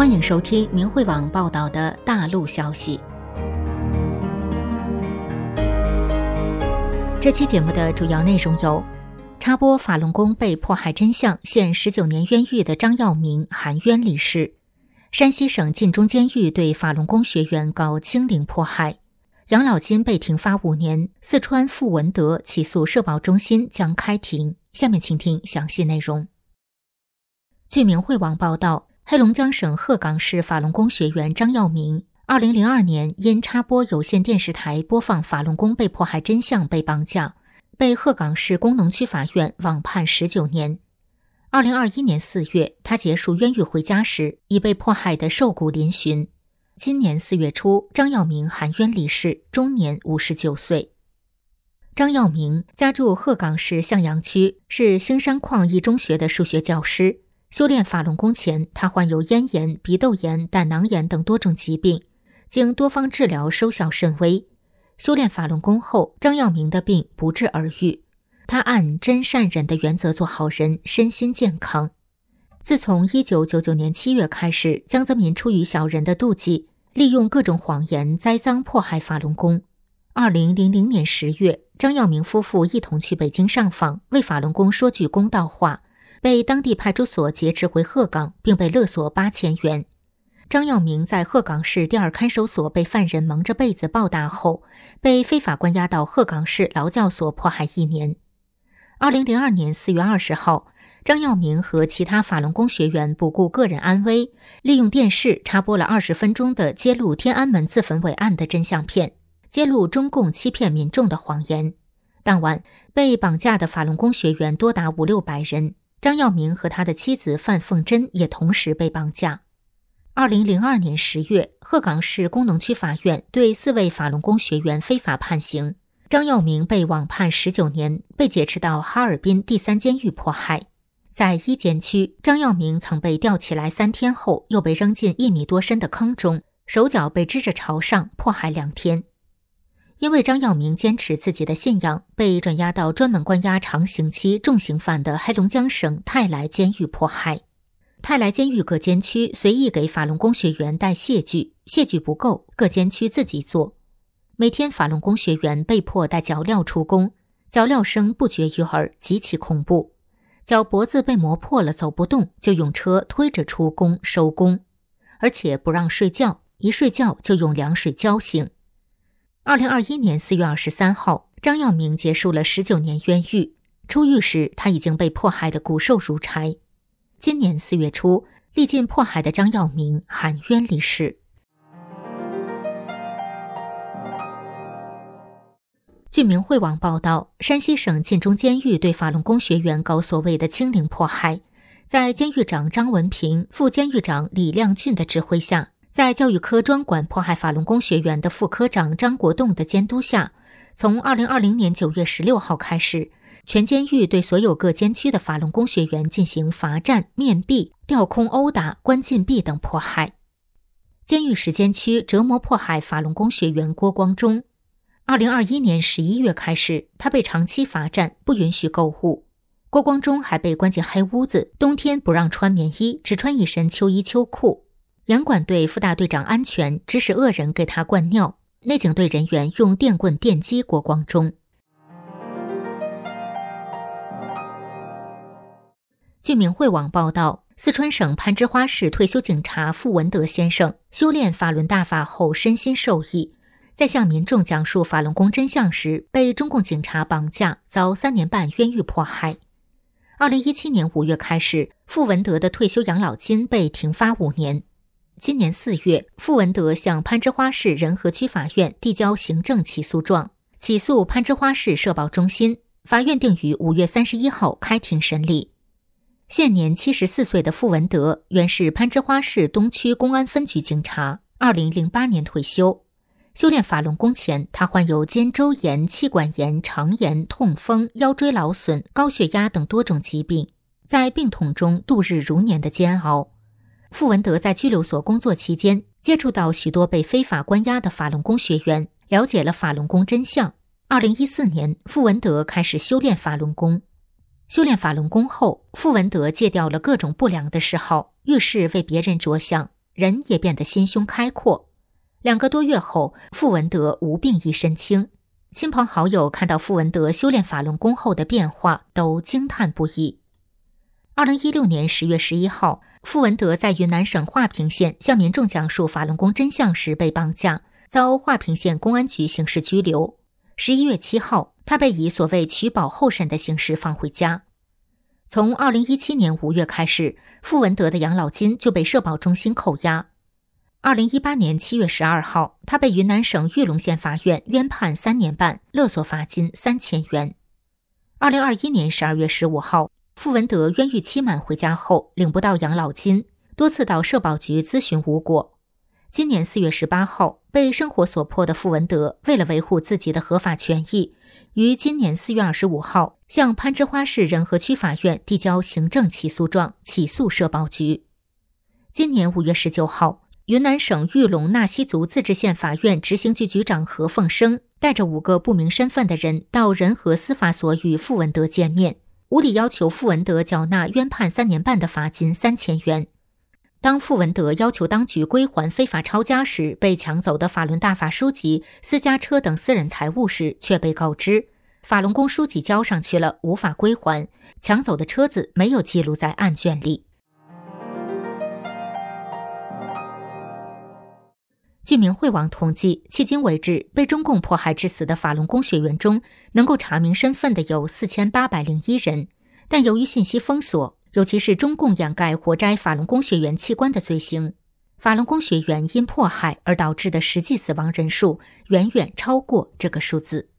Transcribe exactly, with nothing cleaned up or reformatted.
欢迎收听明慧网报道的大陆消息。这期节目的主要内容有：插播法轮功被迫害真相，现十九年冤狱的张耀明含冤离世；山西省晋中监狱对法轮功学员告清零迫害；养老金被停发五年，四川傅文德起诉社保中心将开庭。下面请听详细内容。据明慧网报道，黑龙江省鹤岗市法轮功学员张耀明二零零二年因插播有线电视台播放法轮功被迫害真相被绑架，被鹤岗市工农区法院网判十九年。二零二一年四月，他结束冤狱回家时，已被迫害得瘦骨嶙峋。今年四月初，张耀明含冤离世，终年五十九岁。张耀明家住鹤岗市向阳区，是兴山矿一中学的数学教师。修炼法轮功前，他患有咽炎、鼻窦炎、胆囊炎等多种疾病，经多方治疗收效甚微。修炼法轮功后，张耀明的病不治而愈。他按真善忍的原则做好人，身心健康。自从一九九九年七月开始，江泽民出于小人的妒忌，利用各种谎言栽赃迫害法轮功。二零零零年十月，张耀明夫妇一同去北京上访，为法轮功说句公道话，被当地派出所劫持回鹤岗，并被勒索八千元。张耀明在鹤岗市第二看守所被犯人蒙着被子暴打后，被非法关押到鹤岗市劳教所迫害一年。二零零二年四月二十号，张耀明和其他法轮功学员不顾个人安危，利用电视插播了二十分钟的揭露天安门自焚伪案的真相片，揭露中共欺骗民众的谎言。当晚，被绑架的法轮功学员多达五六百人。张耀明和他的妻子范凤珍也同时被绑架。二零零二年十月，鹤岗市工农区法院对四位法轮功学员非法判刑，张耀明被网判十九年，被解释到哈尔滨第三监狱迫害。在一监区，张耀明曾被吊起来三天后，又被扔进一米多深的坑中，手脚被支着朝上，迫害两天。因为张耀明坚持自己的信仰，被转押到专门关押长刑期重刑犯的黑龙江省泰来监狱迫害。泰来监狱各监区随意给法轮功学员带谢具，谢具不够，各监区自己做。每天法轮功学员被迫带脚镣出宫，脚镣声不绝于耳，极其恐怖。脚脖子被磨破了走不动，就用车推着出宫收工，而且不让睡觉，一睡觉就用凉水浇醒。二零二一年四月二十三号，张耀明结束了十九年冤狱。出狱时，他已经被迫害得骨瘦如柴。今年四月初，历尽迫害的张耀明含冤离世。据明慧网报道，山西省晋中监狱对法轮功学员搞所谓的清零迫害，在监狱长张文平、副监狱长李亮俊的指挥下，在教育科专管迫害法轮功学员的副科长张国栋的监督下，从二零二零年九月十六号开始，全监狱对所有各监区的法轮功学员进行罚站、面壁、吊空殴打、关禁闭等迫害。监狱十监区折磨迫害法轮功学员郭光忠。二零二一年十一月开始，他被长期罚站，不允许购物。郭光忠还被关进黑屋子，冬天不让穿棉衣，只穿一身秋衣秋裤。严管队副大队长安全指使恶人给他灌尿，内警队人员用电棍电击郭光忠。据明慧网报道，四川省攀枝花市退休警察傅文德先生修炼法轮大法后身心受益，在向民众讲述法轮功真相时，被中共警察绑架，遭三年半冤狱迫害。二零一七年五月开始，傅文德的退休养老金被停发五年。今年四月，傅文德向攀枝花市仁和区法院递交行政起诉状，起诉攀枝花市社保中心。法院定于五月三十一号开庭审理。现年七十四岁的傅文德原是攀枝花市东区公安分局警察，二零零八年退休。修炼法轮功前，他患有肩周炎、气管炎、肠炎、痛风、腰椎劳损、高血压等多种疾病，在病痛中度日如年的煎熬。傅文德在拘留所工作期间，接触到许多被非法关押的法轮功学员，了解了法轮功真相。二零一四年，傅文德开始修炼法轮功。修炼法轮功后，傅文德戒掉了各种不良的嗜好，遇事为别人着想。 人也变得心胸开阔。两个多月后，傅文德无病一身轻。亲朋好友看到傅文德修炼法轮功后的变化，都惊叹不已。二零一六年十月十一号，傅文德在云南省华平县向民众讲述法轮功真相时被绑架，遭华平县公安局刑事拘留。十一月七号，他被以所谓取保候审的形式放回家。从二零一七年五月开始，傅文德的养老金就被社保中心扣押。二零一八年七月十二号，他被云南省玉龙县法院冤判三年半，勒索罚金三千元。二零二一年十二月十五号，傅文德冤狱期满回家后领不到养老金，多次到社保局咨询无果。今年四月十八号，被生活所迫的傅文德为了维护自己的合法权益，于今年四月二十五号向攀枝花市仁和区法院递交行政起诉状，起诉社保局。今年五月十九号，云南省玉龙纳西族自治县法院执行局局长何凤生带着五个不明身份的人到仁和司法所与傅文德见面，无理要求傅文德缴纳冤判三年半的罚金三千元。当傅文德要求当局归还非法抄家时，被抢走的法轮大法书籍、私家车等私人财物时，却被告知法轮功书籍交上去了，无法归还，抢走的车子没有记录在案卷里。据明慧网统计，迄今为止被中共迫害致死的法轮功学员中，能够查明身份的有四千八百零一人，但由于信息封锁，尤其是中共掩盖活摘法轮功学员器官的罪行，法轮功学员因迫害而导致的实际死亡人数远远超过这个数字。